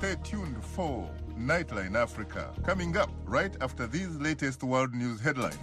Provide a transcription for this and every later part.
Stay tuned for Nightline Africa, coming up right after these latest world news headlines.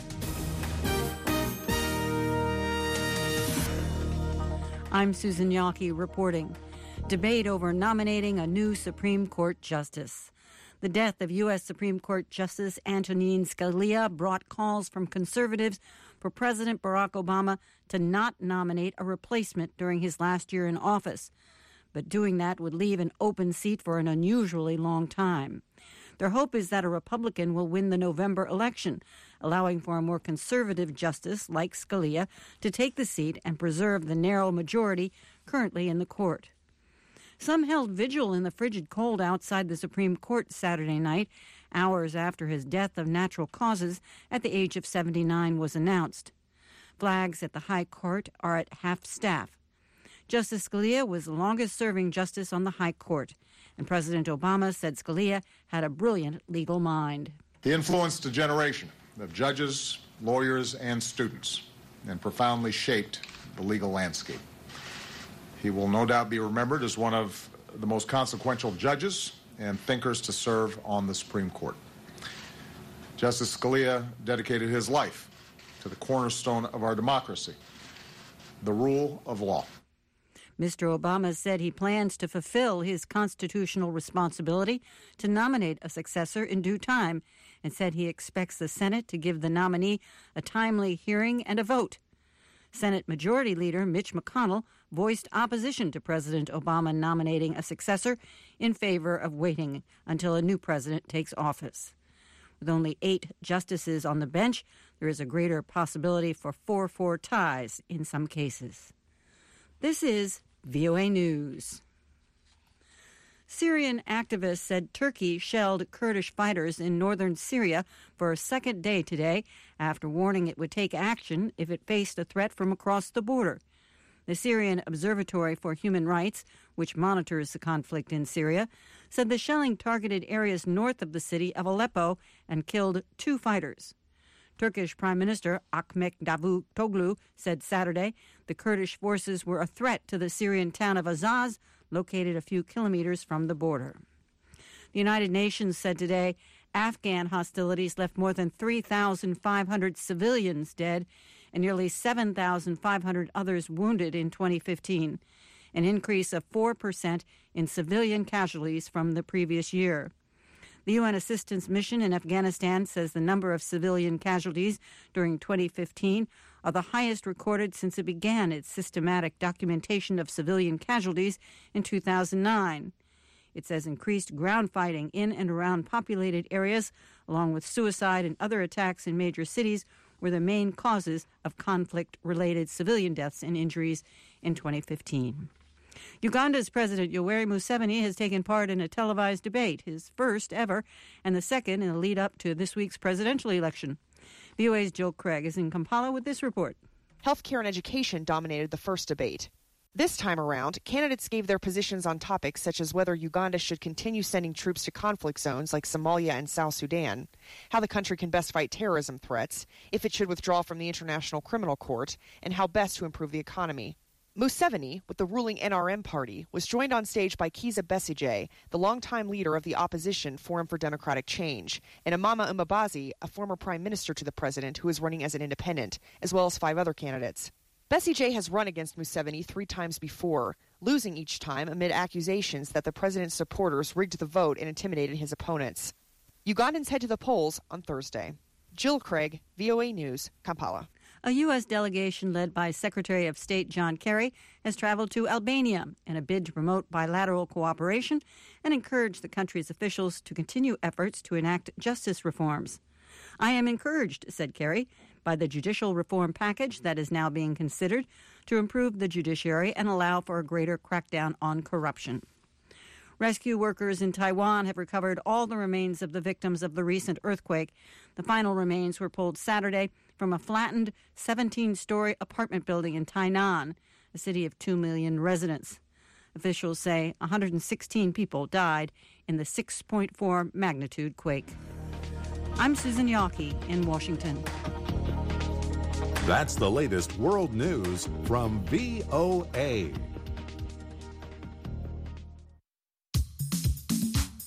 I'm Susan Yawkey reporting. Debate over nominating a new Supreme Court justice. The death of U.S. Supreme Court Justice Antonin Scalia brought calls from conservatives for President Barack Obama to not nominate a replacement during his last year in office. But doing that would leave an open seat for an unusually long time. Their hope is that a Republican will win the November election, allowing for a more conservative justice like Scalia to take the seat and preserve the narrow majority currently in the court. Some held vigil in the frigid cold outside the Supreme Court Saturday night, hours after his death of natural causes at the age of 79 was announced. Flags at the High Court are at half staff. Justice Scalia was the longest-serving justice on the High Court, and President Obama said Scalia had a brilliant legal mind. He influenced a generation of judges, lawyers, and students, and profoundly shaped the legal landscape. He will no doubt be remembered as one of the most consequential judges and thinkers to serve on the Supreme Court. Justice Scalia dedicated his life to the cornerstone of our democracy, the rule of law. Mr. Obama said he plans to fulfill his constitutional responsibility to nominate a successor in due time, and said he expects the Senate to give the nominee a timely hearing and a vote. Senate Majority Leader Mitch McConnell voiced opposition to President Obama nominating a successor in favor of waiting until a new president takes office. With only 8 justices on the bench, there is a greater possibility for 4-4 ties in some cases. This is VOA News. Syrian activists said Turkey shelled Kurdish fighters in northern Syria for a second day today after warning it would take action if it faced a threat from across the border. The Syrian Observatory for Human Rights, which monitors the conflict in Syria, said the shelling targeted areas north of the city of Aleppo and killed 2 fighters. Turkish Prime Minister Ahmet Davutoglu said Saturday the Kurdish forces were a threat to the Syrian town of Azaz, located a few kilometers from the border. The United Nations said today Afghan hostilities left more than 3,500 civilians dead and nearly 7,500 others wounded in 2015, an increase of 4% in civilian casualties from the previous year. The UN assistance mission in Afghanistan says the number of civilian casualties during 2015 are the highest recorded since it began its systematic documentation of civilian casualties in 2009. It says increased ground fighting in and around populated areas, along with suicide and other attacks in major cities, were the main causes of conflict-related civilian deaths and injuries in 2015. Uganda's President Yoweri Museveni has taken part in a televised debate, his first ever, and the second in the lead-up to this week's presidential election. VOA's Jill Craig is in Kampala with this report. Healthcare and education dominated the first debate. This time around, candidates gave their positions on topics such as whether Uganda should continue sending troops to conflict zones like Somalia and South Sudan, how the country can best fight terrorism threats, if it should withdraw from the International Criminal Court, and how best to improve the economy. Museveni, with the ruling NRM party, was joined on stage by Kizza Besigye, the longtime leader of the opposition Forum for Democratic Change, and Amama Mbabazi, a former prime minister to the president who is running as an independent, as well as 5 other candidates. Besigye has run against Museveni 3 times before, losing each time amid accusations that the president's supporters rigged the vote and intimidated his opponents. Ugandans head to the polls on Thursday. Jill Craig, VOA News, Kampala. A U.S. delegation led by Secretary of State John Kerry has traveled to Albania in a bid to promote bilateral cooperation and encourage the country's officials to continue efforts to enact justice reforms. I am encouraged, said Kerry, by the judicial reform package that is now being considered to improve the judiciary and allow for a greater crackdown on corruption. Rescue workers in Taiwan have recovered all the remains of the victims of the recent earthquake. The final remains were pulled Saturday from a flattened 17-story apartment building in Tainan, a city of 2 million residents. Officials say 116 people died in the 6.4 magnitude quake. I'm Susan Yawkey in Washington. That's the latest world news from VOA.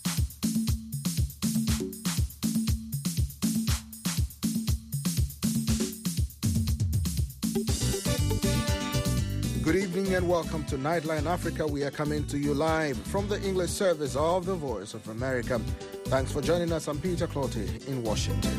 Good evening and welcome to Nightline Africa. We are coming to you live from the English service of the Voice of America. Thanks for joining us. I'm Peter Clottey in Washington.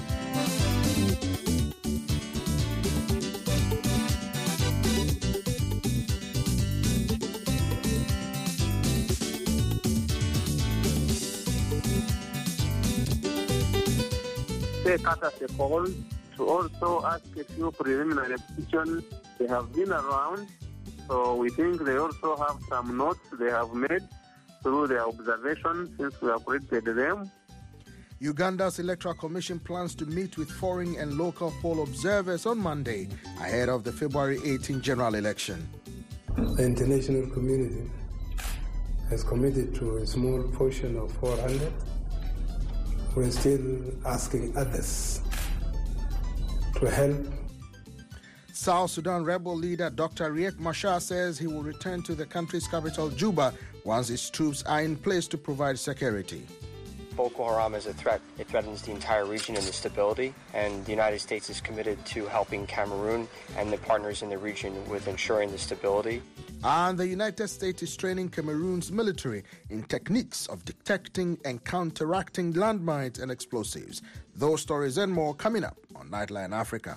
Take us as a call to also ask a few preliminary questions. They have been around, so we think they also have some notes they have made through their observations since we have collected them. Uganda's Electoral Commission plans to meet with foreign and local poll observers on Monday ahead of the February 18 general election. The international community has committed to a small portion of 400. We're still asking others to help. South Sudan rebel leader Dr. Riek Machar says he will return to the country's capital, Juba, once its troops are in place to provide security. Boko Haram is a threat. It threatens the entire region and the stability, and the United States is committed to helping Cameroon and the partners in the region with ensuring the stability. And the United States is training Cameroon's military in techniques of detecting and counteracting landmines and explosives. Those stories and more coming up on Nightline Africa.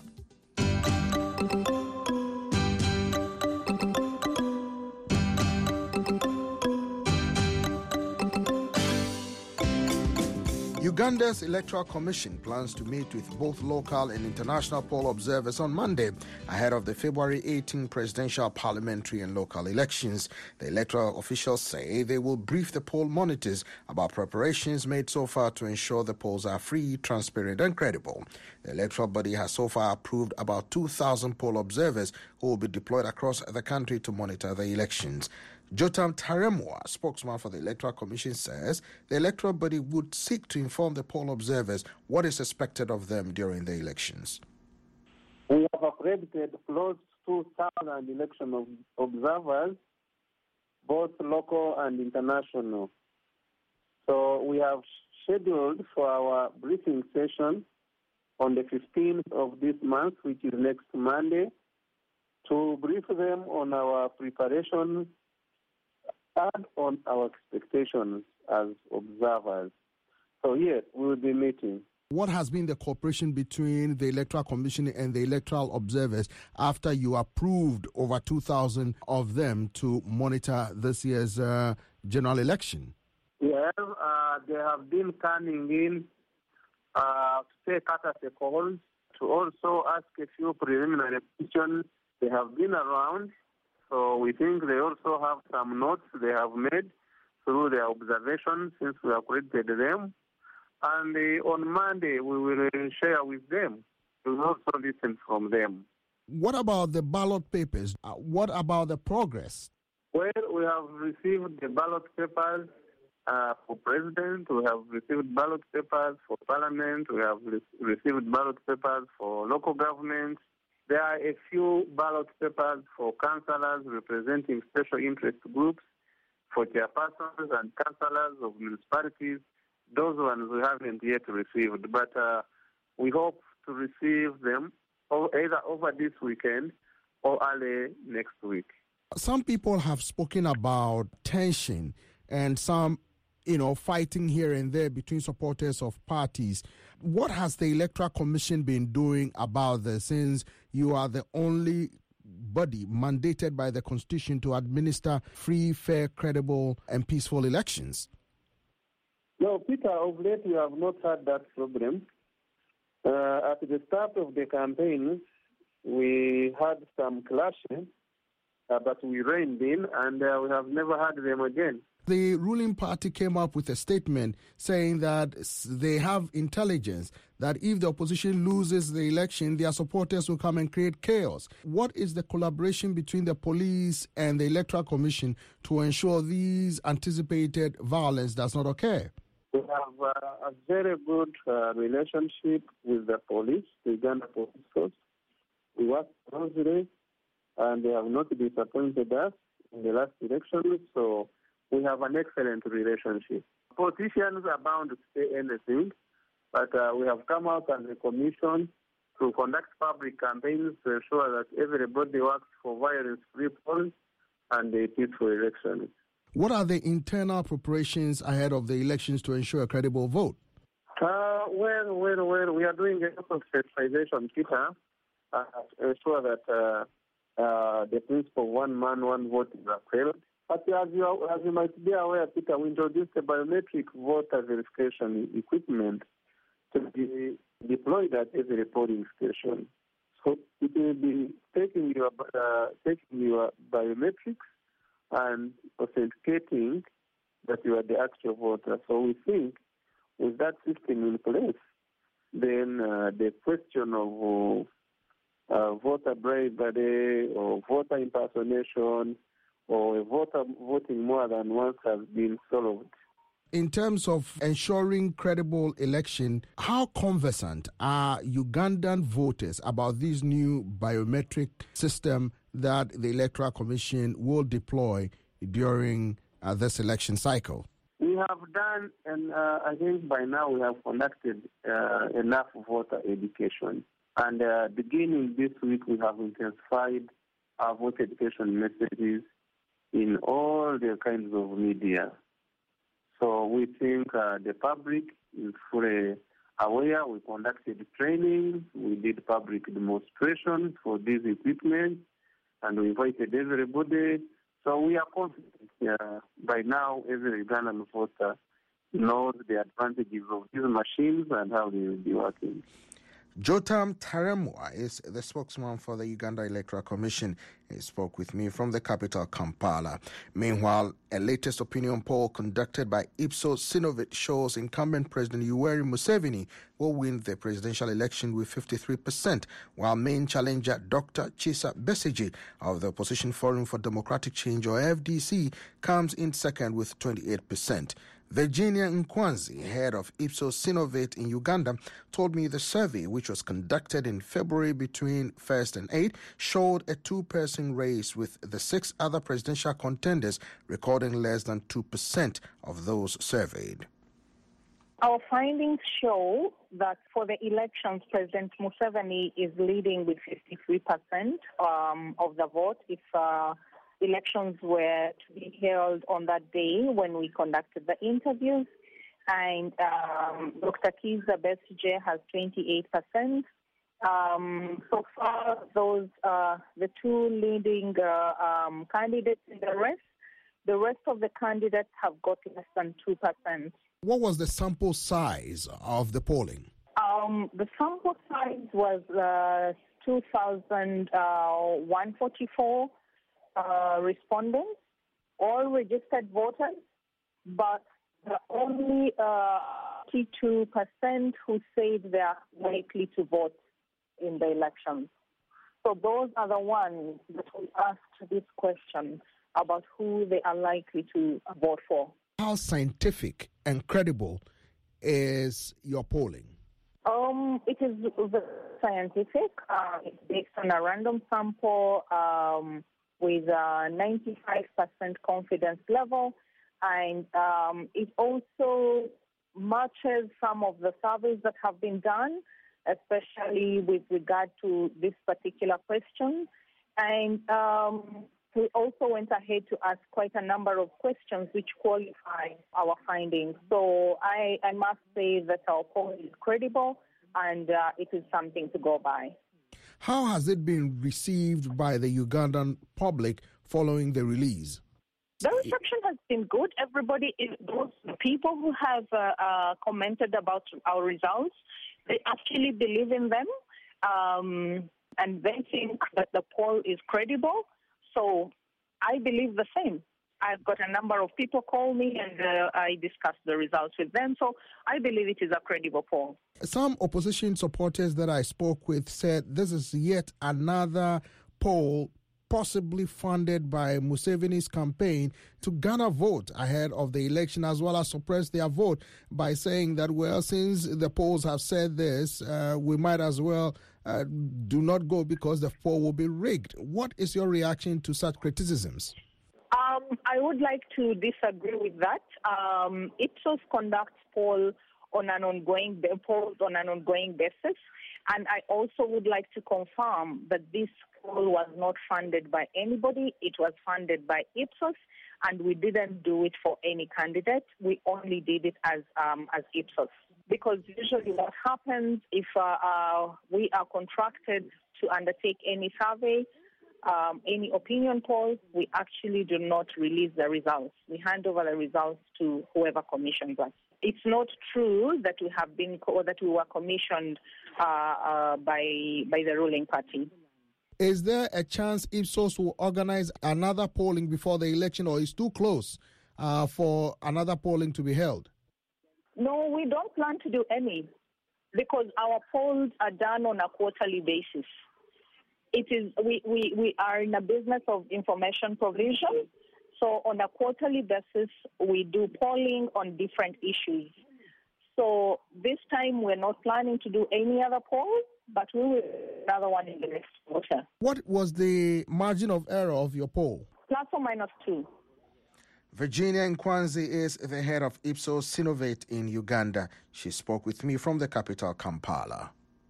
Uganda's Electoral Commission plans to meet with both local and international poll observers on Monday ahead of the February 18 presidential, parliamentary and local elections. The electoral officials say they will brief the poll monitors about preparations made so far to ensure the polls are free, transparent and credible. The electoral body has so far approved about 2,000 poll observers who will be deployed across the country to monitor the elections. Jotam Taremwa, spokesman for the Electoral Commission, says the electoral body would seek to inform the poll observers what is expected of them during the elections. We have accredited close to 2,000 election observers, both local and international. So we have scheduled for our briefing session on the 15th of this month, which is next Monday, to brief them on our preparation and on our expectations as observers. So yes, we will be meeting. What has been the cooperation between the Electoral Commission and the electoral observers after you approved over 2,000 of them to monitor this year's general election? Yes, they have been coming in to take us as a call to also ask a few preliminary questions. They have been around. So we think they also have some notes they have made through their observations since we have collected them. And on Monday, we will share with them. We will also listen from them. What about the ballot papers? What about the progress? Well, we have received the ballot papers for president. We have received ballot papers for parliament. We have received ballot papers for local governments. There are a few ballot papers for councillors representing special interest groups, for chairpersons and councillors of municipalities. Those ones we haven't yet received, but we hope to receive them either over this weekend or early next week. Some people have spoken about tension and some, fighting here and there between supporters of parties. What has the Electoral Commission been doing about this, since you are the only body mandated by the Constitution to administer free, fair, credible, and peaceful elections? No, Peter, of late we have not had that problem. At the start of the campaign, we had some clashes, but we reined in, and we have never had them again. The ruling party came up with a statement saying that they have intelligence that if the opposition loses the election, their supporters will come and create chaos. What is the collaboration between the police and the Electoral Commission to ensure these anticipated violence does not occur? We have a very good relationship with the police, the Uganda Police Force. We work closely, and they have not disappointed us in the last election, so we have an excellent relationship. Politicians are bound to say anything, but we have come out as a commission to conduct public campaigns to ensure that everybody works for violence-free polls and a peaceful election. What are the internal preparations ahead of the elections to ensure a credible vote? Well, we are doing a lot of sensitization, Peter, to ensure that the principle of one man, one vote is upheld. But as you might be aware, Peter, we introduced a biometric voter verification equipment to be deployed at every polling station. So it will be taking your biometrics and authenticating that you are the actual voter. So we think with that system in place, then the question of voter bribery or voter impersonation or a voter voting more than once has been solved. In terms of ensuring credible election, how conversant are Ugandan voters about this new biometric system that the Electoral Commission will deploy during this election cycle? We have done, and I think by now we have conducted enough voter education. And beginning this week, we have intensified our voter education messages in all the kinds of media. So we think the public is fully aware. We conducted training, we did public demonstrations for this equipment, and we invited everybody. So we are confident by now every Ugandan voter knows the advantages of these machines and how they will be working. Jotam Taremwa is the spokesman for the Uganda Electoral Commission. He spoke with me from the capital, Kampala. Meanwhile, a latest opinion poll conducted by Ipsos Synovate shows incumbent President Yoweri Museveni will win the presidential election with 53%, while main challenger Dr. Kizza Besigye of the Opposition Forum for Democratic Change, or FDC, comes in second with 28%. Virginia Nkwanzi, head of Ipsos Synovate in Uganda, told me the survey, which was conducted in February between 1st and 8th, showed a two-person race, with the 6 other presidential contenders recording less than 2% of those surveyed. Our findings show that for the elections, President Museveni is leading with 53% of the vote. If elections were to be held on that day when we conducted the interviews, and Dr. Kizza Besigye has 28%. So far, those are the two leading candidates in the race. The rest of the candidates have got less than 2%. What was the sample size of the polling? The sample size was 2,144 respondents, all registered voters, but the only 52% who said they are likely to vote in the elections. So those are the ones that we asked this question about who they are likely to vote for. How scientific and credible is your polling? It is scientific. It's based on a random sample with a 95% confidence level, and it also matches some of the surveys that have been done, especially with regard to this particular question. And we also went ahead to ask quite a number of questions which qualify our findings. So I must say that our poll is credible, and it is something to go by. How has it been received by the Ugandan public following the release? The reception has been good. Everybody, those people who have commented about our results, they actually believe in them, and they think that the poll is credible. So I believe the same. I've got a number of people call me, and I discuss the results with them. So I believe it is a credible poll. Some opposition supporters that I spoke with said this is yet another poll possibly funded by Museveni's campaign to garner vote ahead of the election, as well as suppress their vote by saying that, well, since the polls have said this, we might as well do not go because the poll will be rigged. What is your reaction to such criticisms? I would like to disagree with that. Ipsos conducts poll on an ongoing basis. And I also would like to confirm that this poll was not funded by anybody. It was funded by Ipsos, and we didn't do it for any candidate. We only did it as Ipsos. Because usually what happens if we are contracted to undertake any survey, any opinion polls, we actually do not release the results. We hand over the results to whoever commissions us. It's not true that we have been or that we were commissioned by the ruling party. Is there a chance Ipsos will organize another polling before the election, or is too close for another polling to be held? No, we don't plan to do any, because our polls are done on a quarterly basis. It is we are in a business of information provision, so on a quarterly basis we do polling on different issues. So this time we're not planning to do any other poll, but we will do another one in the next quarter. What was the margin of error of your poll? ±2. Virginia Nkwanzi is the head of Ipsos Synovate in Uganda. She spoke with me from the capital, Kampala.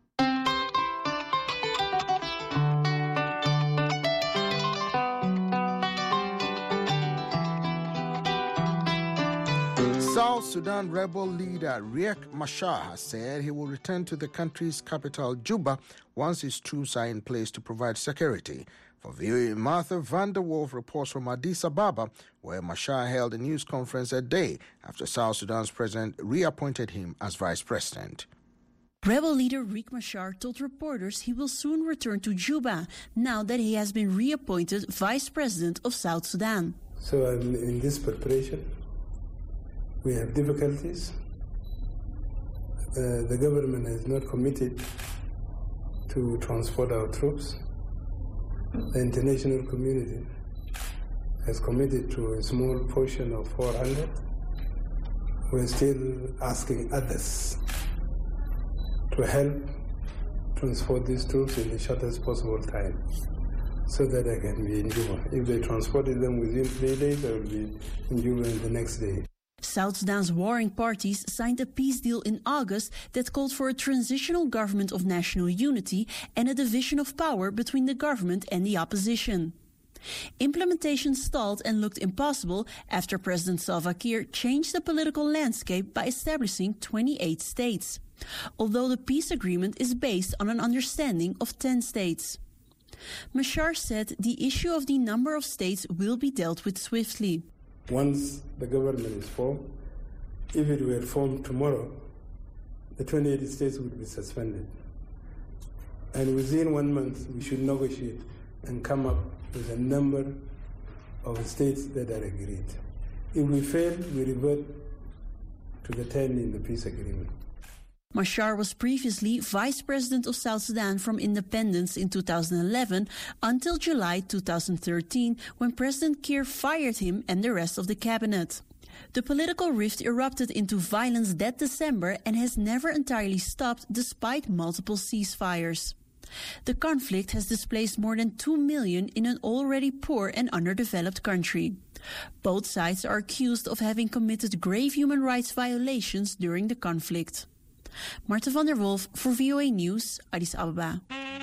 South Sudan rebel leader Riek Machar has said he will return to the country's capital, Juba, once his troops are in place to provide security. For VOA, Martha van der Wolf reports from Addis Ababa, where Machar held a news conference a day after South Sudan's president reappointed him as vice president. Rebel leader Riek Machar told reporters he will soon return to Juba, now that he has been reappointed vice president of South Sudan. So in this preparation, we have difficulties. The government is not committed to transport our troops. The international community has committed to a small portion of 400. We're still asking others to help transport these troops in the shortest possible time so that they can be in Juba. If they transported them within 3 days, they will be in Juba the next day. South Sudan's warring parties signed a peace deal in August that called for a transitional government of national unity and a division of power between the government and the opposition. Implementation stalled and looked impossible after President Salva Kiir changed the political landscape by establishing 28 states, although the peace agreement is based on an understanding of 10 states. Machar said the issue of the number of states will be dealt with swiftly. Once the government is formed, if it were formed tomorrow, the 28 states would be suspended. And within 1 month, we should negotiate and come up with a number of states that are agreed. If we fail, we revert to the 10 in the peace agreement. Machar was previously vice president of South Sudan from independence in 2011 until July 2013, when President Kiir fired him and the rest of the cabinet. The political rift erupted into violence that December and has never entirely stopped despite multiple ceasefires. The conflict has displaced more than 2 million in an already poor and underdeveloped country. Both sides are accused of having committed grave human rights violations during the conflict. Martha van der Wolf voor VOA Nieuws, Addis Ababa.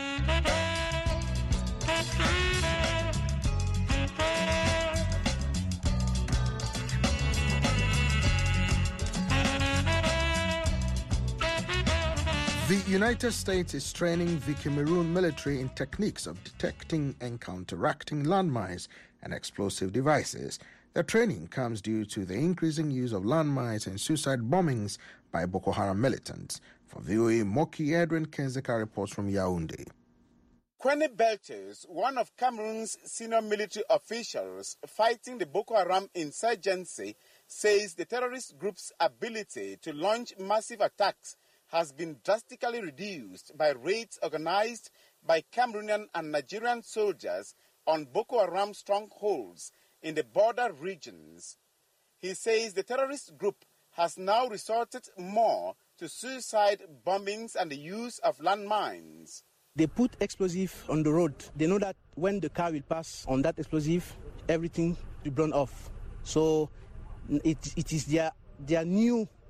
The United States is training the Cameroon military in techniques of detecting and counteracting landmines and explosive devices. The training comes due to the increasing use of landmines and suicide bombings by Boko Haram militants. For VOA, Moki Edwin Kenzeka reports from Yaoundé. Kwene Belches, one of Cameroon's senior military officials fighting the Boko Haram insurgency, says the terrorist group's ability to launch massive attacks has been drastically reduced by raids organized by Cameroonian and Nigerian soldiers on Boko Haram strongholds in the border regions. He says the terrorist group has now resorted more to suicide bombings and the use of landmines. They put explosive on the road. They know that when the car will pass on that explosive, everything will be blown off. So it is their new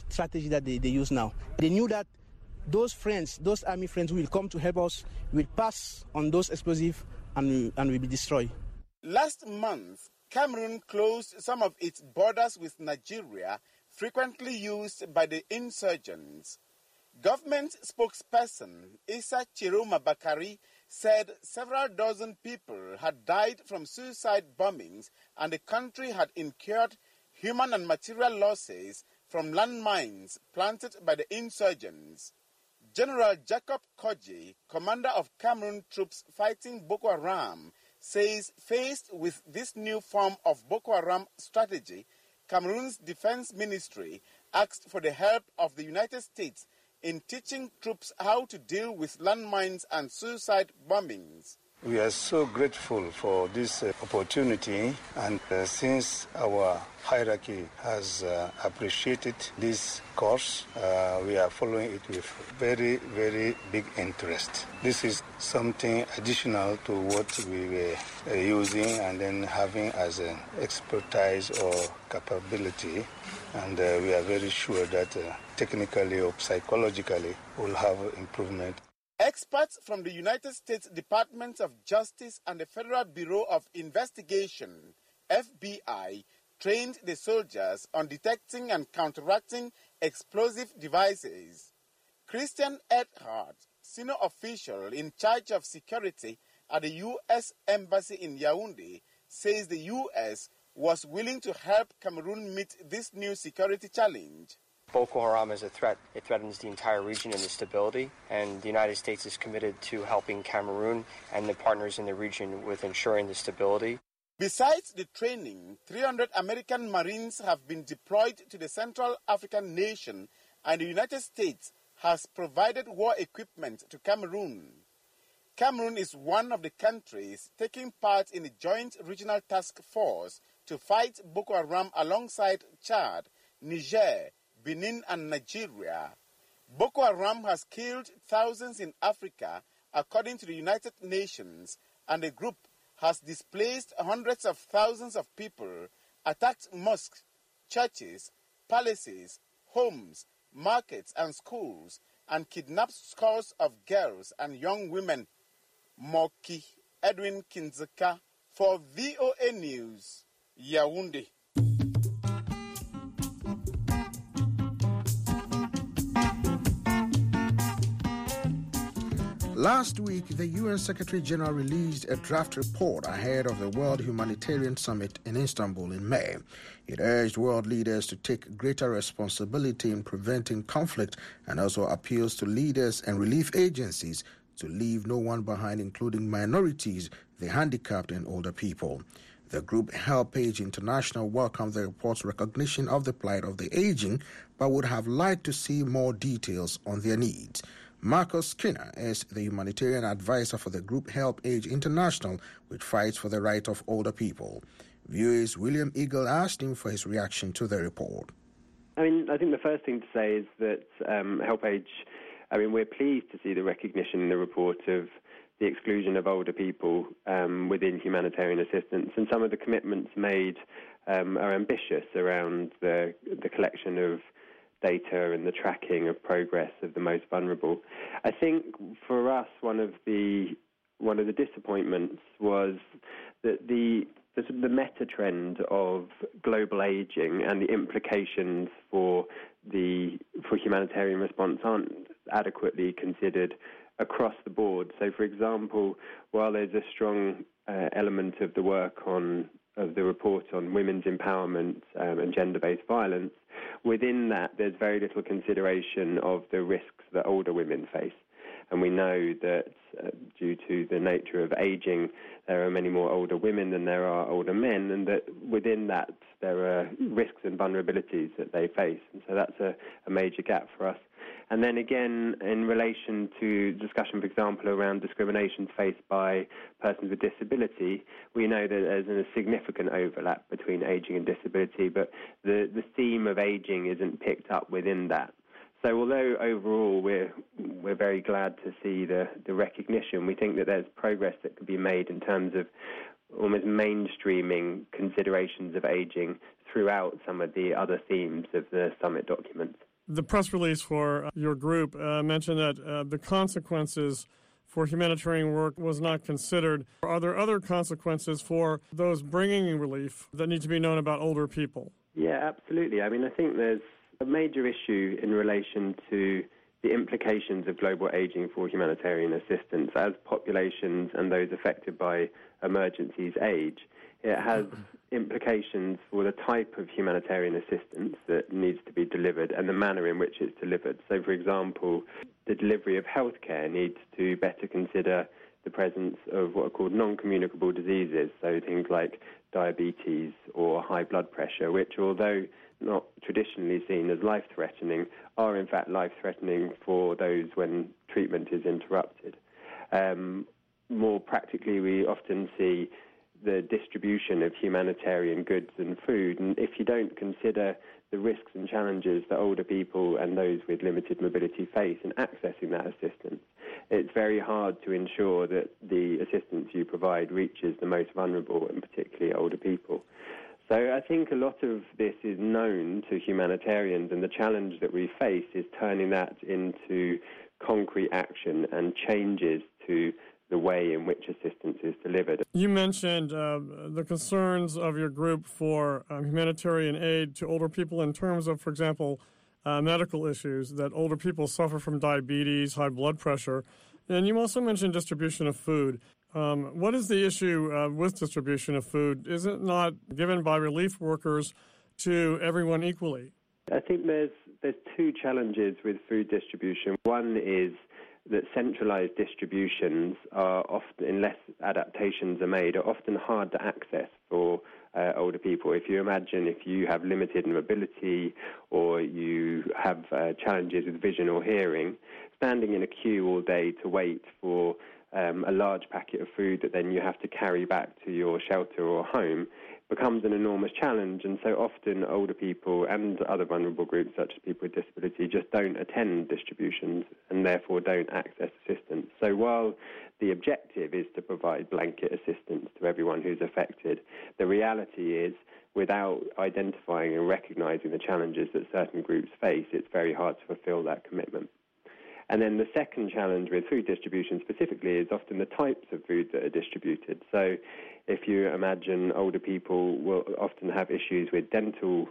strategy that they use now. They knew that those friends, those army friends who will come to help us, will pass on those explosives and will be destroyed. Last month, Cameroon closed some of its borders with Nigeria, frequently used by the insurgents. Government spokesperson Issa Chiroma Bakari said several dozen people had died from suicide bombings and the country had incurred human and material losses from landmines planted by the insurgents. General Jacob Koji, commander of Cameroon troops fighting Boko Haram, says faced with this new form of Boko Haram strategy, Cameroon's defense ministry asked for the help of the United States in teaching troops how to deal with landmines and suicide bombings. We are so grateful for this opportunity, and since our hierarchy has appreciated this course, we are following it with very, very big interest. This is something additional to what we were using and then having as an expertise or capability, and we are very sure that technically or psychologically we'll have improvement. Experts from the United States Department of Justice and the Federal Bureau of Investigation, FBI, trained the soldiers on detecting and counteracting explosive devices. Christian Edhart, senior official in charge of security at the U.S. Embassy in Yaoundé, says the U.S. was willing to help Cameroon meet this new security challenge. Boko Haram is a threat. It threatens the entire region and the stability, and the United States is committed to helping Cameroon and the partners in the region with ensuring the stability. Besides the training, 300 American Marines have been deployed to the Central African nation, and the United States has provided war equipment to Cameroon. Cameroon is one of the countries taking part in the Joint Regional Task Force to fight Boko Haram alongside Chad, Niger, Benin and Nigeria. Boko Haram has killed thousands in Africa, according to the United Nations, and the group has displaced hundreds of thousands of people, attacked mosques, churches, palaces, homes, markets and schools, and kidnapped scores of girls and young women. Moki Edwin Kinzeka for VOA News, Yaoundé. Last week, the UN Secretary General released a draft report ahead of the World Humanitarian Summit in Istanbul in May. It urged world leaders to take greater responsibility in preventing conflict and also appeals to leaders and relief agencies to leave no one behind, including minorities, the handicapped, and older people. The group HelpAge International welcomed the report's recognition of the plight of the aging, but would have liked to see more details on their needs. Marcus Skinner is the humanitarian advisor for the group HelpAge International, which fights for the right of older people. VOA's William Eagle asked him for his reaction to the report. I think the first thing to say is that HelpAge, we're pleased to see the recognition in the report of the exclusion of older people within humanitarian assistance, and some of the commitments made are ambitious around the collection of data and the tracking of progress of the most vulnerable. I think for us, one of the disappointments was that the meta trend of global aging and the implications for humanitarian response aren't adequately considered across the board. So, for example, while there's a strong element of the work of the report on women's empowerment and gender-based violence, within that there's very little consideration of the risks that older women face. And we know that due to the nature of aging, there are many more older women than there are older men, and that within that there are risks and vulnerabilities that they face. And so that's a major gap for us. And then again, in relation to discussion, for example, around discrimination faced by persons with disability, we know that there's a significant overlap between aging and disability, but the theme of aging isn't picked up within that. So although overall we're very glad to see the recognition, we think that there's progress that could be made in terms of almost mainstreaming considerations of aging throughout some of the other themes of the summit documents. The press release for your group mentioned that the consequences for humanitarian work was not considered. Are there other consequences for those bringing relief that need to be known about older people? Yeah, absolutely. I mean, I think there's a major issue in relation to the implications of global aging for humanitarian assistance. As populations and those affected by emergencies age, it has implications for the type of humanitarian assistance that needs to be delivered and the manner in which it's delivered. So, for example, the delivery of healthcare needs to better consider the presence of what are called non-communicable diseases, so things like diabetes or high blood pressure, which, although not traditionally seen as life-threatening, are in fact life-threatening for those when treatment is interrupted. More practically, we often see the distribution of humanitarian goods and food, and if you don't consider the risks and challenges that older people and those with limited mobility face in accessing that assistance, it's very hard to ensure that the assistance you provide reaches the most vulnerable, and particularly older people. So I think a lot of this is known to humanitarians, and the challenge that we face is turning that into concrete action and changes to the way in which assistance is delivered. You mentioned the concerns of your group for humanitarian aid to older people in terms of, for example, medical issues, that older people suffer from diabetes, high blood pressure. And you also mentioned distribution of food. What is the issue with distribution of food? Is it not given by relief workers to everyone equally? I think there's two challenges with food distribution. One is that centralized distributions are often, unless adaptations are made, are often hard to access for older people. If you imagine if you have limited mobility or you have challenges with vision or hearing, standing in a queue all day to wait for a large packet of food that then you have to carry back to your shelter or home becomes an enormous challenge. And so often older people and other vulnerable groups such as people with disability just don't attend distributions and therefore don't access assistance. So while the objective is to provide blanket assistance to everyone who's affected, the reality is without identifying and recognizing the challenges that certain groups face, it's very hard to fulfill that commitment. And then the second challenge with food distribution specifically is often the types of food that are distributed. So if you imagine older people will often have issues with dental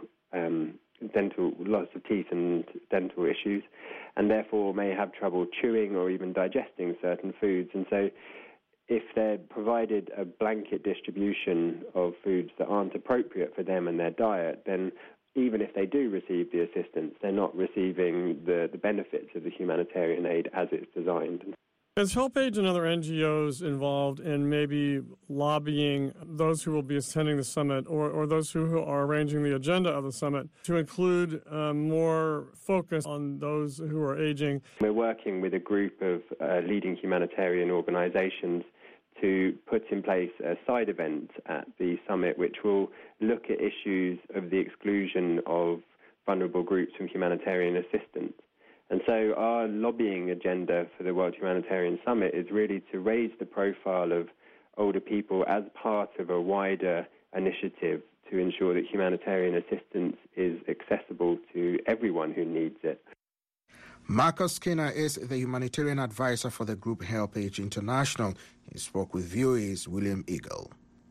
loss of teeth and dental issues, and therefore may have trouble chewing or even digesting certain foods. And so if they're provided a blanket distribution of foods that aren't appropriate for them and their diet, then even if they do receive the assistance, they're not receiving the benefits of the humanitarian aid as it's designed. Is HelpAge and other NGOs involved in maybe lobbying those who will be attending the summit or those who are arranging the agenda of the summit to include more focus on those who are aging? We're working with a group of leading humanitarian organizations to put in place a side event at the summit which will look at issues of the exclusion of vulnerable groups from humanitarian assistance. And so our lobbying agenda for the World Humanitarian Summit is really to raise the profile of older people as part of a wider initiative to ensure that humanitarian assistance is accessible to everyone who needs it. Marcus Skinner is the humanitarian advisor for the group HelpAge International. He spoke with VOA's William Eagle.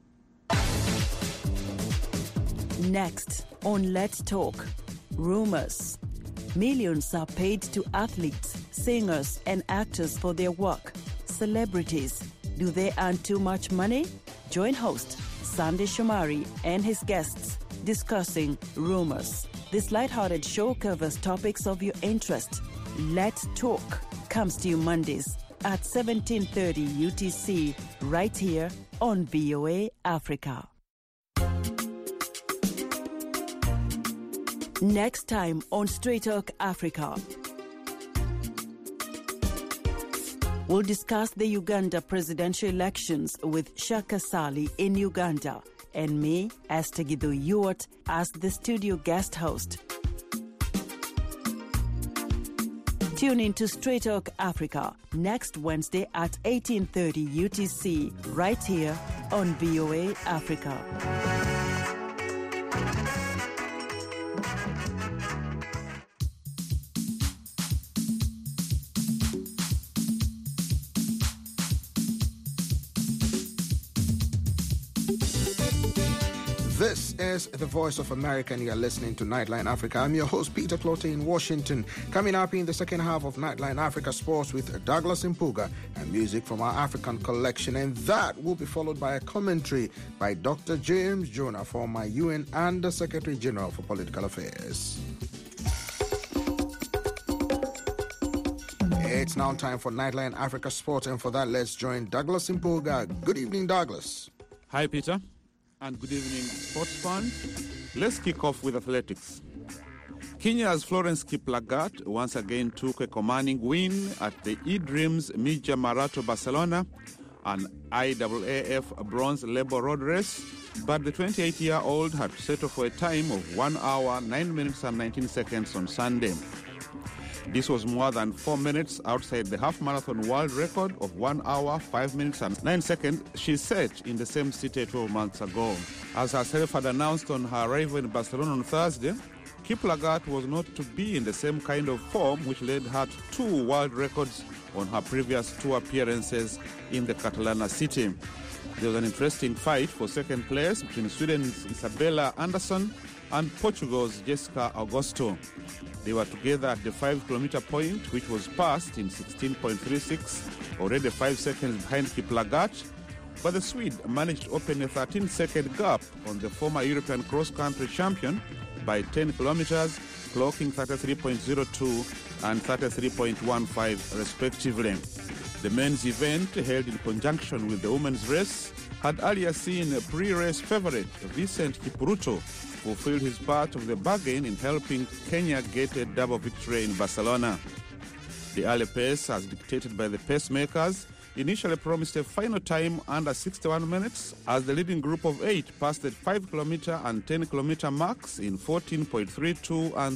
Next on Let's Talk, rumors. Millions are paid to athletes, singers, and actors for their work. Celebrities, do they earn too much money? Join host Sandy Shomari and his guests discussing rumors. This lighthearted show covers topics of your interest. Let's Talk comes to you Mondays at 17:30 UTC right here on VOA Africa. Next time on Straight Talk Africa, we'll discuss the Uganda presidential elections with Shaka Sali in Uganda and me, Esther Githu Ewart, as the studio guest host. Tune in to Straight Talk Africa next Wednesday at 18:30 UTC right here on VOA Africa. This is the Voice of America, and you're listening to Nightline Africa. I'm your host, Peter Clotte in Washington. Coming up in the second half of Nightline Africa Sports with Douglas Mpuga and music from our African collection. And that will be followed by a commentary by Dr. James Jonah, former UN Under Secretary General for Political Affairs. It's now time for Nightline Africa Sports, and for that, let's join Douglas Mpuga. Good evening, Douglas. Hi, Peter, and good evening, sports fans. Let's kick off with athletics. Kenya's Florence Kiplagat once again took a commanding win at the eDreams Media Marathon Barcelona, an IAAF bronze labor road race, but the 28-year-old had to settle for a time of 1 hour, 9 minutes and 19 seconds on Sunday. This was more than 4 minutes outside the half-marathon world record of 1 hour, 5 minutes and 9 seconds she set in the same city 12 months ago. As herself had announced on her arrival in Barcelona on Thursday, Kiplagat was not to be in the same kind of form which led her to 2 world records on her previous 2 appearances in the Catalana city. There was an interesting fight for second place between Sweden's Isabella Andersson and Portugal's Jessica Augusto. They were together at the 5-kilometer point, which was passed in 16.36, already 5 seconds behind Kiplagat, but the Swede managed to open a 13-second gap on the former European cross-country champion by 10 kilometers, clocking 33.02 and 33.15 respectively. The men's event, held in conjunction with the women's race, had earlier seen a pre-race favorite, Vincent Kipruto, fulfill his part of the bargain in helping Kenya get a double victory in Barcelona. The early pace, as dictated by the pacemakers, initially promised a final time under 61 minutes as the leading group of 8 passed the 5-kilometer and 10-kilometer marks in 14.32 and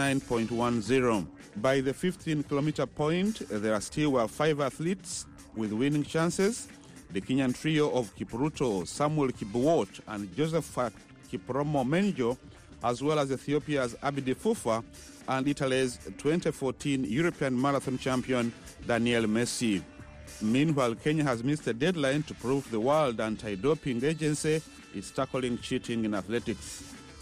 29.10. By the 15-kilometer point, there still were 5 athletes with winning chances. The Kenyan trio of Kipruto, Samuel Kibuwot and Josephat Kipromo Menjo, as well as Ethiopia's Abidi Fufa and Italy's 2014 European marathon champion Daniel Messi. Meanwhile, Kenya has missed a deadline to prove the World Anti-Doping Agency is tackling cheating in athletics.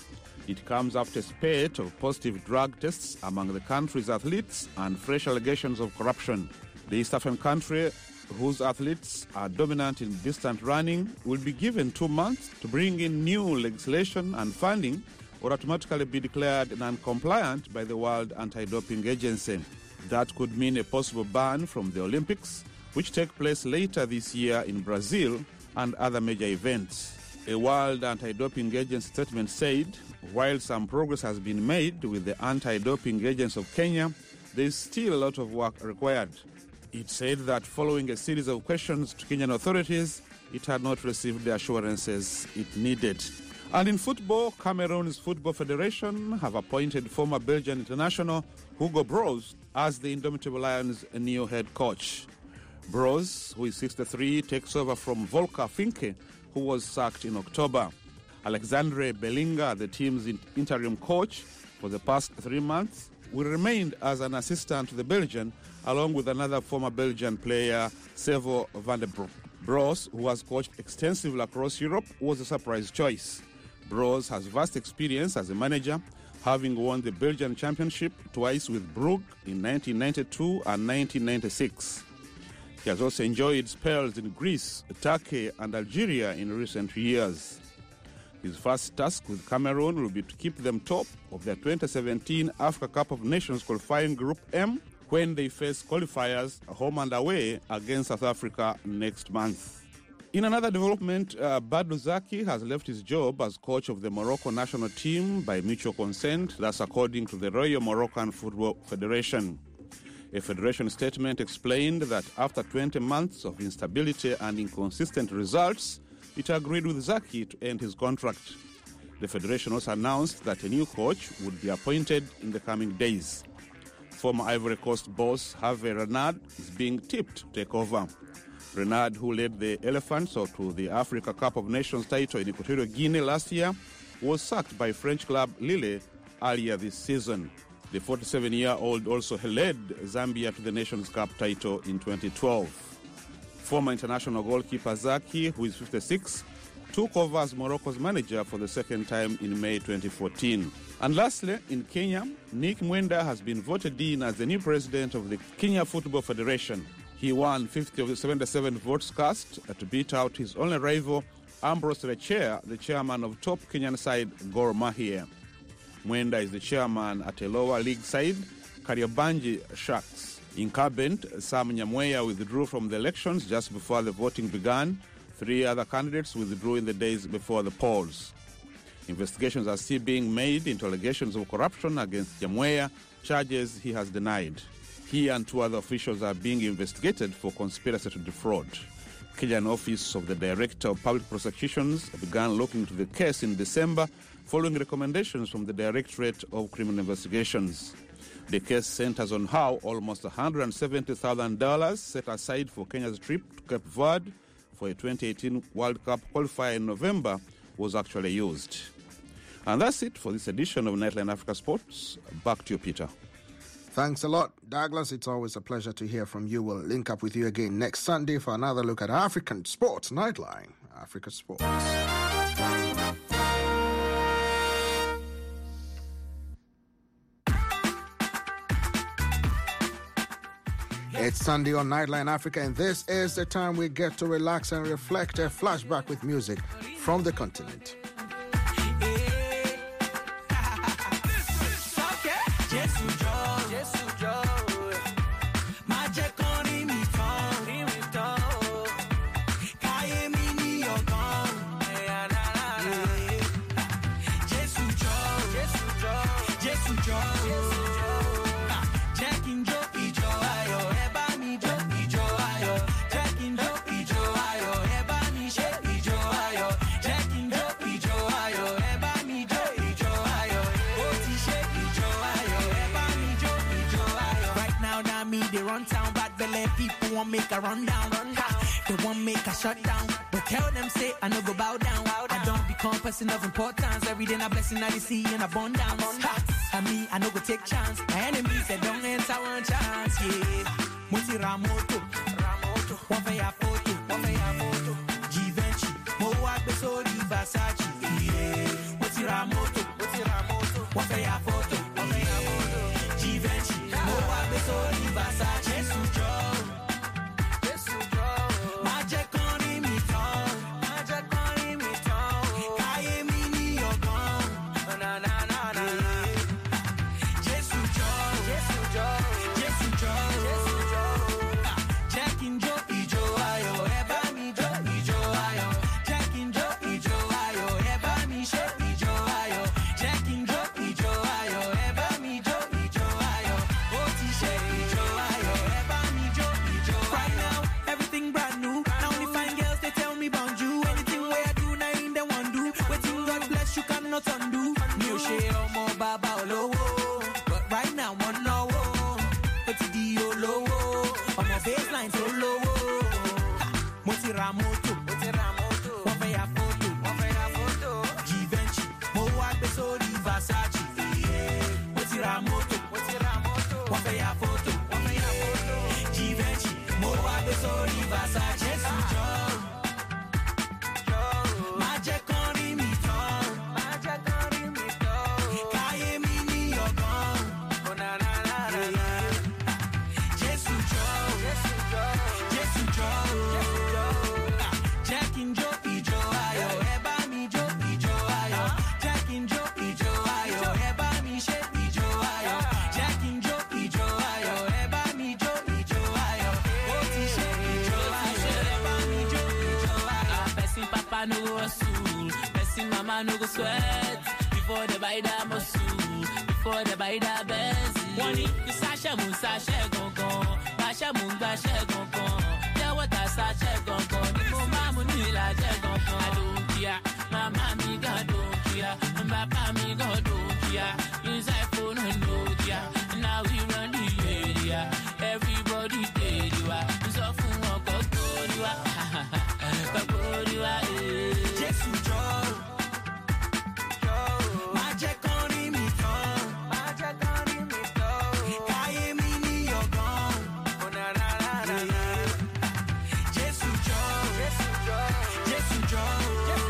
It comes after a spate of positive drug tests among the country's athletes and fresh allegations of corruption. The East African country, whose athletes are dominant in distance running, will be given 2 months to bring in new legislation and funding or automatically be declared non-compliant by the World Anti-Doping Agency. That could mean a possible ban from the Olympics, which take place later this year in Brazil and other major events. A World Anti-Doping Agency statement said, while some progress has been made with the anti-doping agents of Kenya, there is still a lot of work required. It said that following a series of questions to Kenyan authorities, it had not received the assurances it needed. And in football, Cameroon's Football Federation have appointed former Belgian international Hugo Broos as the Indomitable Lions' new head coach. Broos, who is 63, takes over from Volker Finke, who was sacked in October. Alexandre Belinga, the team's interim coach for the past 3 months, will remain as an assistant to the Belgian, along with another former Belgian player, Sevo van der Broek. Broos, who has coached extensively across Europe, was a surprise choice. Broos has vast experience as a manager, having won the Belgian championship twice with Brugge in 1992 and 1996. He has also enjoyed spells in Greece, Turkey and Algeria in recent years. His first task with Cameroon will be to keep them top of their 2017 Africa Cup of Nations qualifying Group M when they face qualifiers home and away against South Africa next month. In another development, Badou Zaki has left his job as coach of the Morocco national team by mutual consent, that's according to the Royal Moroccan Football Federation. A federation statement explained that after 20 months of instability and inconsistent results, it agreed with Zaki to end his contract. The federation also announced that a new coach would be appointed in the coming days. Former Ivory Coast boss Hervé Renard is being tipped to take over. Renard, who led the Elephants to the Africa Cup of Nations title in Equatorial Guinea last year, was sacked by French club Lille earlier this season. The 47-year-old also led Zambia to the Nations Cup title in 2012. Former international goalkeeper Zaki, who is 56, took over as Morocco's manager for the second time in May 2014. And lastly, in Kenya, Nick Mwenda has been voted in as the new president of the Kenya Football Federation. He won 50 of the 77 votes cast to beat out his only rival, Ambrose Rechea, the chairman of top Kenyan side Gor Mahia. Mwenda is the chairman at a lower league side, Kariobangi Sharks. Incumbent Sam Nyamweya withdrew from the elections just before the voting began. 3 other candidates withdrew in the days before the polls. Investigations are still being made into allegations of corruption against Nyamweya, charges he has denied. He and 2 other officials are being investigated for conspiracy to defraud. Kenyan Office of the Director of Public Prosecutions began looking into the case in December following recommendations from the Directorate of Criminal Investigations. The case centers on how almost $170,000 set aside for Kenya's trip to Cape Verde for a 2018 World Cup qualifier in November was actually used. And that's it for this edition of Nightline Africa Sports. Back to you, Peter. Thanks a lot, Douglas. It's always a pleasure to hear from you. We'll link up with you again next Sunday for another look at African sports. Nightline Africa Sports. It's Sunday on Nightline Africa, and this is the time we get to relax and reflect. A flashback with music from the continent. People won't make a run down. They won't make a shut down. But tell them, say, I no go bow down. I don't become person of importance. Every day, a blessing I see in abundance. And me, I no go take chance. My enemies, they don't answer one chance. Yeah. Musi Ramoto. One for your photo. Givenchy. Moa Besori Versace. Yeah. Musi Ramoto. One for your photo. Givenchy. Moa Besori Versace. No go sweat before they buy that muscle, before they buy that Benz. One is Sasha Moon, Sasha Gongon, Basha Moon, Basha Gongon. Yeah, what I Sasha Gongon, the Mama Nila Gongon. I don't care, my mommy got don't care, my mommy got don't care. Use iPhone and Nokia, now we run the area. Everybody dead you are, so fun walk up to you are, but what you are, Jesus Joe. Jesus Joe.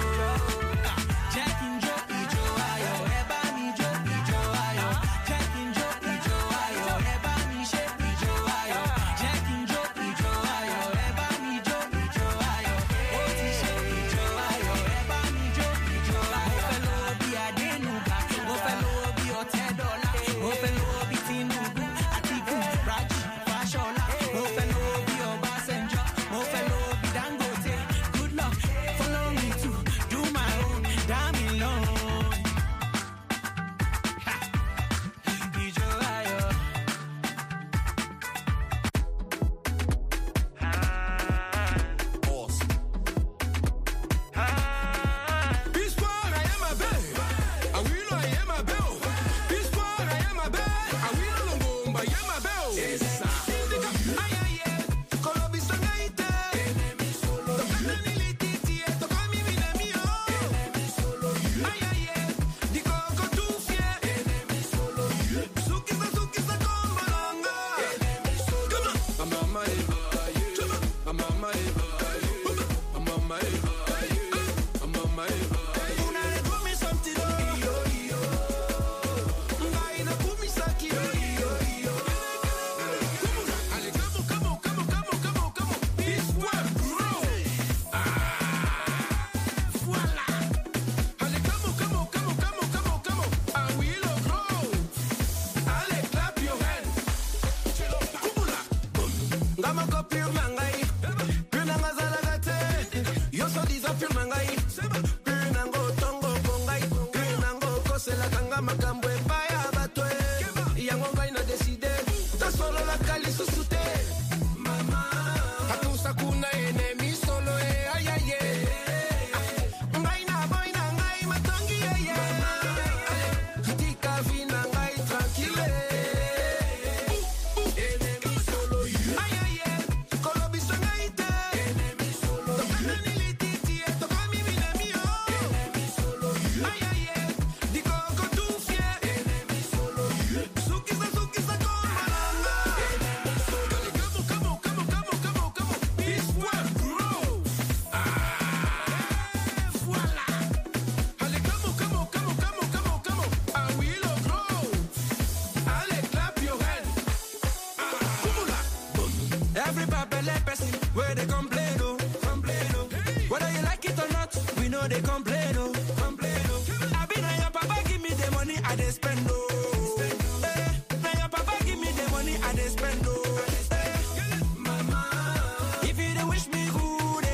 know they complain, oh. I be now your papa give me the money, I dey spend, oh. Now your papa give me the money, I dey spend, oh. Mama, if you don't wish me good,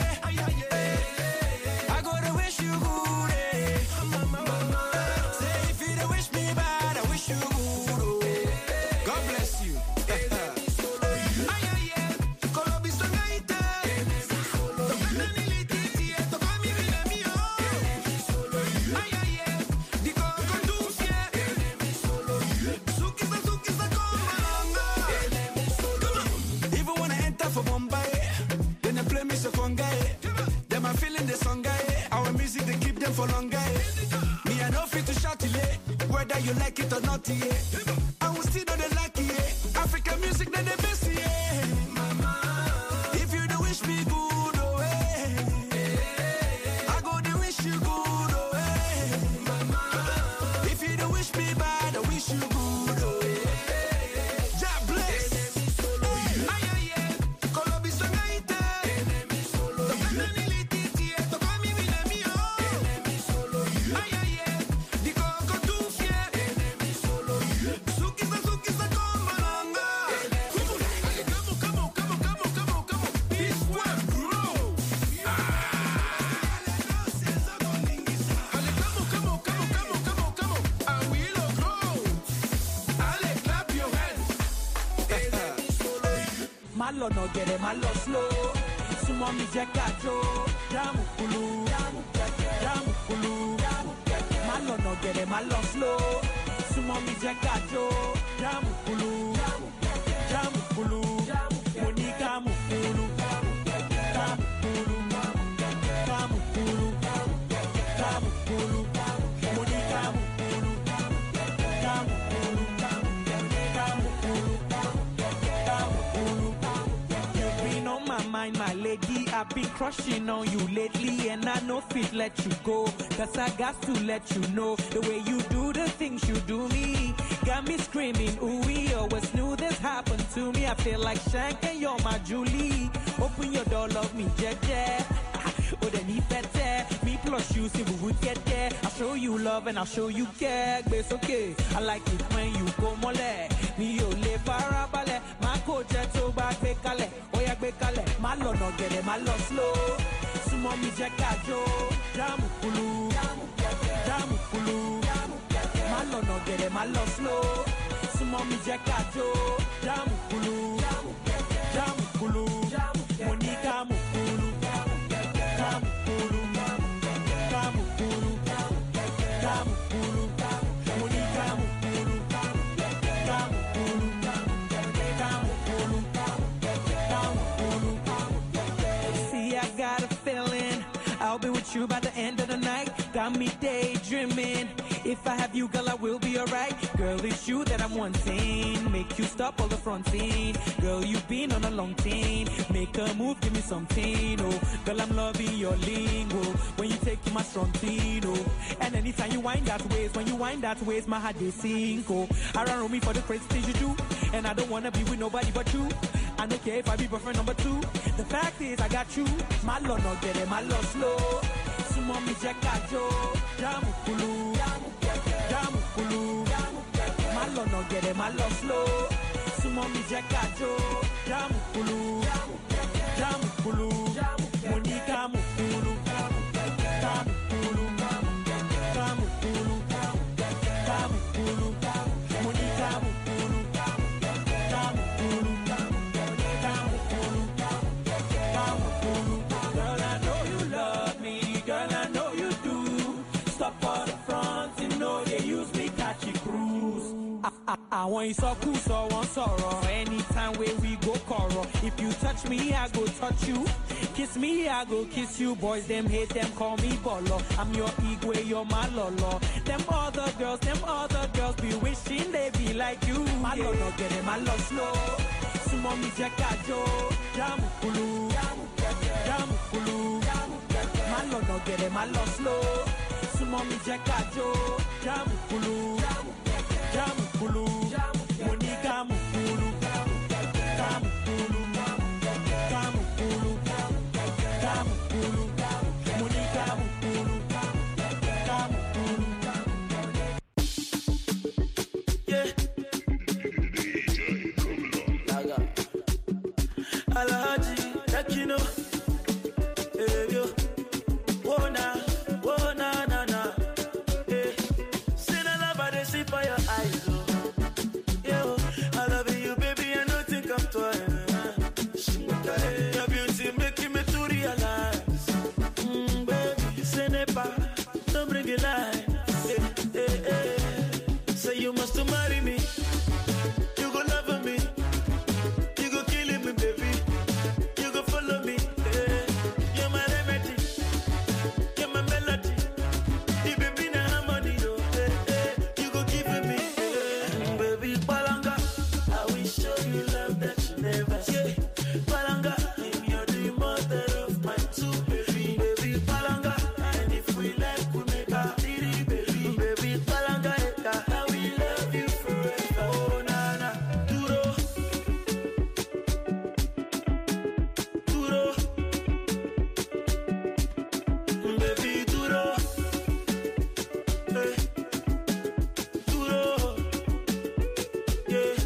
I go to wish you good, say if you don't wish me bad, I wish you good, oh. God bless you. For longer, me I know fit to shout it, whether you like it or not, yeah. I will still know the lucky, yeah. African music, then the best, yeah. Mama, if you don't wish me good, oh, I go to wish you good, oh, Mama, if you don't wish me bad, I wish you good, oh, God bless. Malo no get it, malo slow. Sumo mi jekajo, jamu kulu. Malo no get it, malo slow. Sumo mi jekajo, jamu kulu. Monica mukulu. My lady, I've been crushing on you lately, and I know fit let you go. Cause I got to let you know the way you do the things you do me. Got me screaming, ooh, we always knew this happened to me. I feel like Shank and you're my Julie. Open your door, love me, Jeje. Oh, then he better. Me plus you, see we would get there. I'll show you love and I'll show you care. But it's okay, I like it when you go mole. Me yo le parabale. My coach to back bekale. Oya bekale. Malo no get it, malo slow. Sumo mi jekajo. Jamu kulu. Malo no get it, malo slow. Sumo mi jekajo. Jamu kulu. Monica mukulu. See, I got a feeling I'll be with you by the end of the night. Got me daydreaming. If I have you, girl, I will be alright. Girl, it's you that I'm wanting. Make you stop all the fronting. Girl, you've been on a long thing. Make a move, give me something. Oh, girl, I'm loving your lingo. When you take my strong thing, oh. And anytime you wind that ways, when you wind that ways, my heart they sink. Oh, I run on me for the crazy things you do. And I don't wanna be with nobody but you. I don't care if I be boyfriend number 2. The fact is, I got you. My love no get it, my love slow. Sumo mi jekajo, jamu kulu. Malo no get it, malo slow. Sumo mi jekajo, jamu kulu. Monica mukulu. Monica mukulu. Girl, I know you love me. Girl, I know you do. Stop for the front, you know they use me catchy cruise. I want you so cool, so one sorrow. Anytime where we go coral. If you touch me, I go touch you. Kiss me, I go kiss you. Boys, them hate them, call me bolo. I'm your igwe, you're my lolo. Them other girls be wishing they be like you. My lolo get it, my love slow. Sumo mi jekajo, jamu kulu. My lolo get it, my love slow. Sumo mi jekajo, jamu kulu. Monica mukulu. Monica mukulu. Alaji, Takino, yo. Oh na, na. See the love I dey see for your eyes, oh. Yo, I love you, baby, I don't think I'm twice. Your beauty making me to realize, baby, say never, don't bring it line. Say you must marry me. You go love me. You go kill me, baby. You go follow me. You're my remedy. You're my melody. The baby na harmony, oh. You go give me, baby Palanga. I will show you love that you never see. Palanga, you're the mother of my two baby. Baby Palanga, and if we like, we make a three, baby. Baby Palanga, I will love you forever. Oh na na, duro, baby duro, duro, yeah.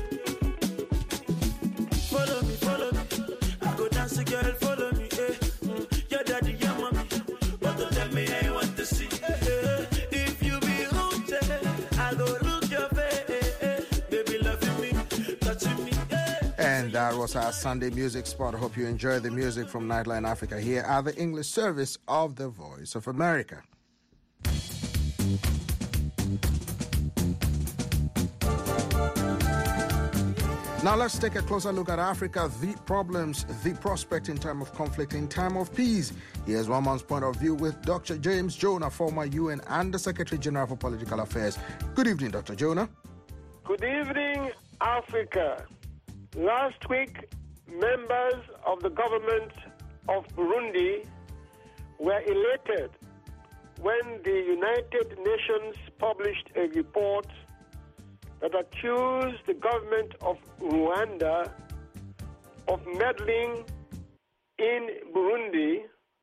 Follow me. I go dance, girl, follow me, Your daddy, your mommy, both of them me I want to see. If you be haunted, I go look your face, baby loving me, touching me, And that was our Sunday music spot. I hope you enjoy the music from Nightline Africa here at the English service of the Voice of America. Now let's take a closer look at Africa, the problems, the prospect in time of conflict, in time of peace. Here's one man's point of view with Dr. James Jonah, former UN Under Secretary General for Political Affairs. Good evening, Dr. Jonah. Good evening, Africa. Last week, members of the government of Burundi were elated when the United Nations published a report that accused the government of Rwanda of meddling in Burundi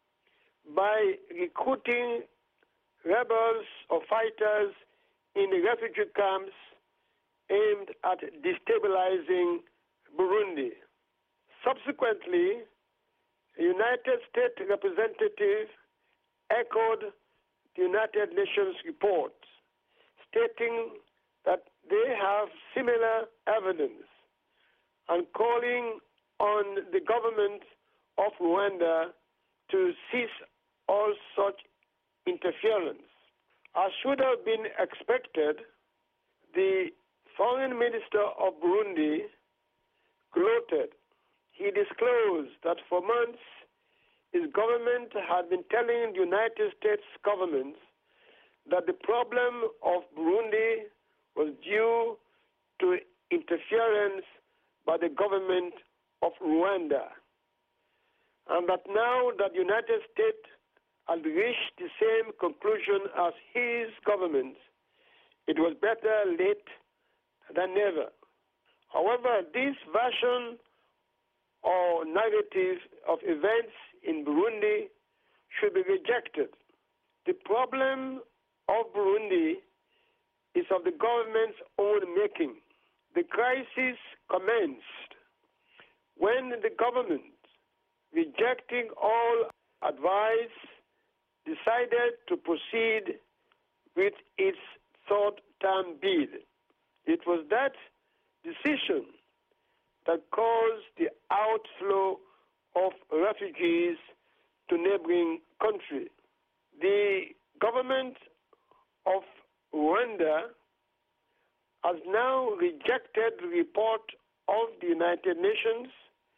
by recruiting rebels or fighters in the refugee camps aimed at destabilizing Burundi. Subsequently, a United States representative echoed the United Nations report, stating that they have similar evidence and calling on the government of Rwanda to cease all such interference. As should have been expected, the foreign minister of Burundi gloated. He disclosed that for months his government had been telling the United States government that the problem of Burundi was due to interference by the government of Rwanda, and that now that the United States had reached the same conclusion as his government, it was better late than never. However, this version or narrative of events in Burundi should be rejected. The problem of Burundi is of the government's own making. The crisis commenced when the government, rejecting all advice, decided to proceed with its third-term bid. It was that decision that caused the outflow of refugees to neighboring countries. The government of Rwanda has now rejected the report of the United Nations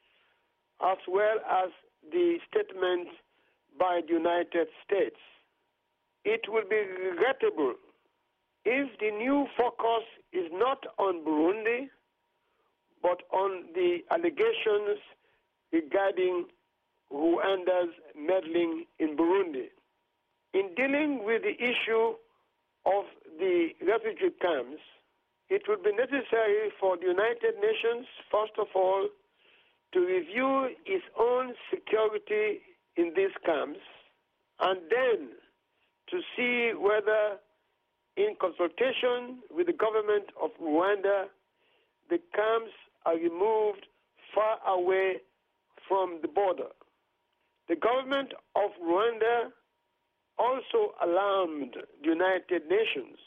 as well as the statement by the United States. It will be regrettable if the new focus is not on Burundi, but on the allegations regarding Rwanda's meddling in Burundi. In dealing with the issue of the refugee camps, it would be necessary for the United Nations, first of all, to review its own security in these camps, and then to see whether, in consultation with the government of Rwanda, the camps are removed far away border. The government of Rwanda also alarmed the United Nations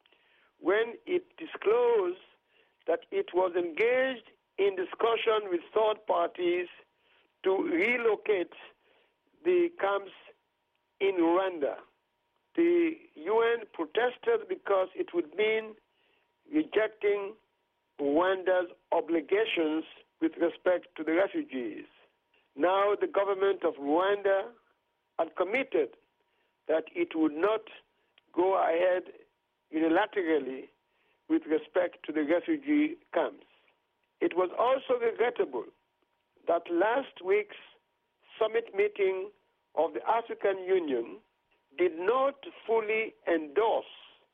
when it disclosed that it was engaged in discussion with third parties to relocate the camps in Rwanda. The UN protested because it would mean rejecting Rwanda's obligations with respect to the refugees. Now the government of Rwanda had committed that it would not go ahead unilaterally with respect to the refugee camps. It was also regrettable that last week's summit meeting of the African Union did not fully endorse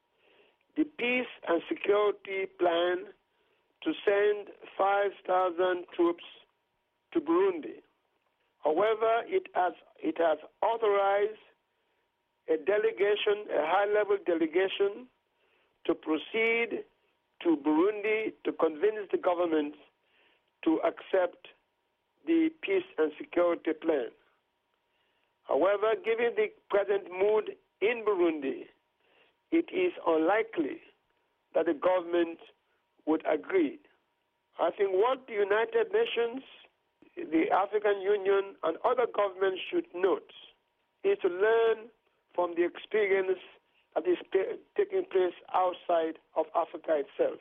the peace and security plan to send 5,000 troops to Burundi. However, it has authorized a delegation, a high-level delegation, to proceed to Burundi to convince the government to accept the peace and security plan. However, given the present mood in Burundi, it is unlikely that the government would agree. I think what the United Nations, the African Union, and other governments should note is to learn from the experience that is taking place outside of Africa itself.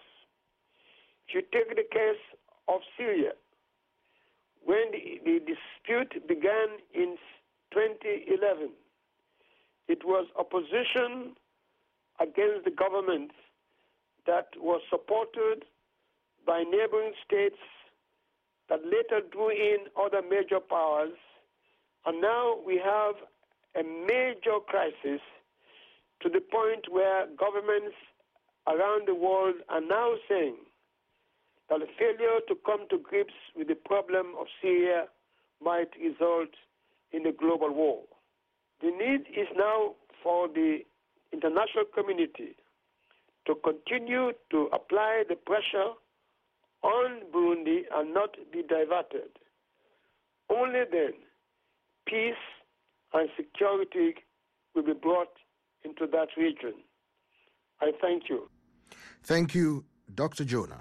If you take the case of Syria, when the dispute began in 2011, it was opposition against the government that was supported by neighboring states that later drew in other major powers, and now we have a major crisis to the point where governments around the world are now saying that the failure to come to grips with the problem of Syria might result in a global war. The need is now for the international community to continue to apply the pressure on Burundi and not be diverted. Only then peace and security will be brought into that region. I thank you. Thank you, Dr. Jonah.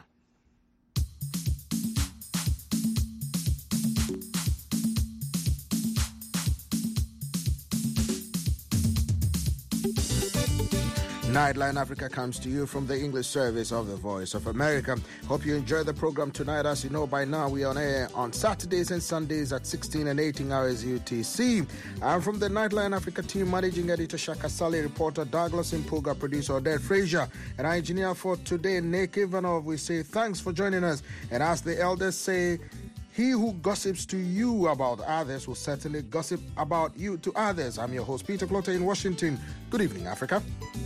Nightline Africa comes to you from the English service of the Voice of America. Hope you enjoy the program tonight. As you know by now, we are on air on Saturdays and Sundays at 16 and 18 hours UTC. I'm from the Nightline Africa team, managing editor Shaka Sally, reporter Douglas Impuga, producer Odette Frazier, and our engineer for today, Nick Ivanov. We say thanks for joining us. And as the elders say, he who gossips to you about others will certainly gossip about you to others. I'm your host, Peter Clotter in Washington. Good evening, Africa.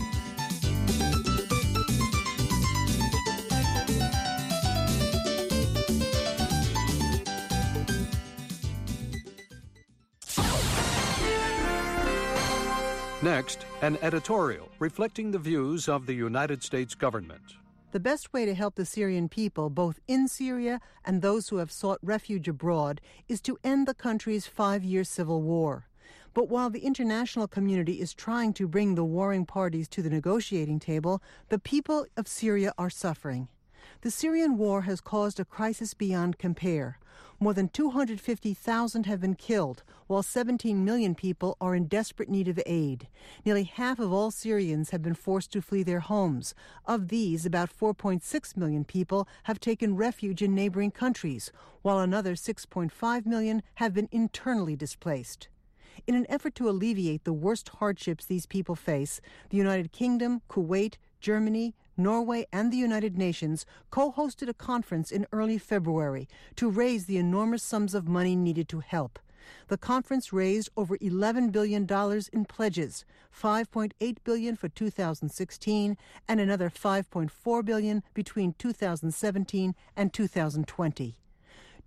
Next, an editorial reflecting the views of the United States government. The best way to help the Syrian people, both in Syria and those who have sought refuge abroad, is to end the country's 5-year civil war. But while the international community is trying to bring the warring parties to the negotiating table, the people of Syria are suffering. The Syrian war has caused a crisis beyond compare. More than 250,000 have been killed, while 17 million people are in desperate need of aid. Nearly half of all Syrians have been forced to flee their homes. Of these, about 4.6 million people have taken refuge in neighboring countries, while another 6.5 million have been internally displaced. In an effort to alleviate the worst hardships these people face, the United Kingdom, Kuwait, Germany, Norway, and the United Nations co-hosted a conference in early February to raise the enormous sums of money needed to help. The conference raised over $11 billion in pledges, $5.8 billion for 2016 and another $5.4 billion between 2017 and 2020.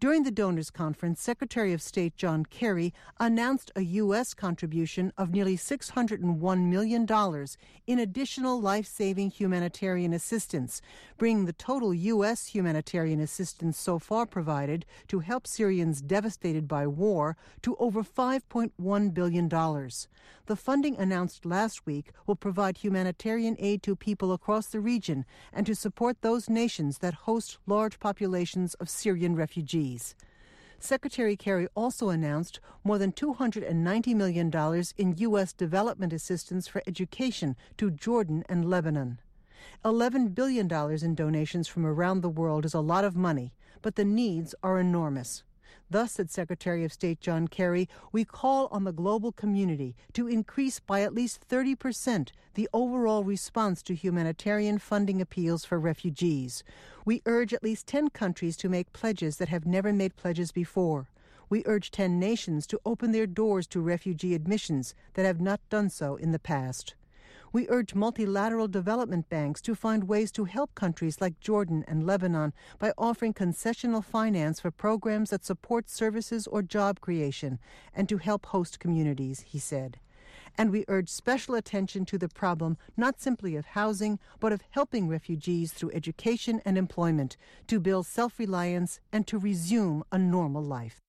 During the donors conference, Secretary of State John Kerry announced a U.S. contribution of nearly $601 million in additional life-saving humanitarian assistance, bringing the total U.S. humanitarian assistance so far provided to help Syrians devastated by war to over $5.1 billion. The funding announced last week will provide humanitarian aid to people across the region and to support those nations that host large populations of Syrian refugees. Secretary Kerry also announced more than $290 million in U.S. development assistance for education to Jordan and Lebanon. $11 billion in donations from around the world is a lot of money, but the needs are enormous. Thus, said Secretary of State John Kerry, we call on the global community to increase by at least 30% the overall response to humanitarian funding appeals for refugees. We urge at least 10 countries to make pledges that have never made pledges before. We urge 10 nations to open their doors to refugee admissions that have not done so in the past. We urge multilateral development banks to find ways to help countries like Jordan and Lebanon by offering concessional finance for programs that support services or job creation and to help host communities, he said. And we urge special attention to the problem not simply of housing, but of helping refugees through education and employment to build self-reliance and to resume a normal life.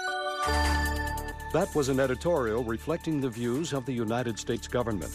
That was an editorial reflecting the views of the United States government.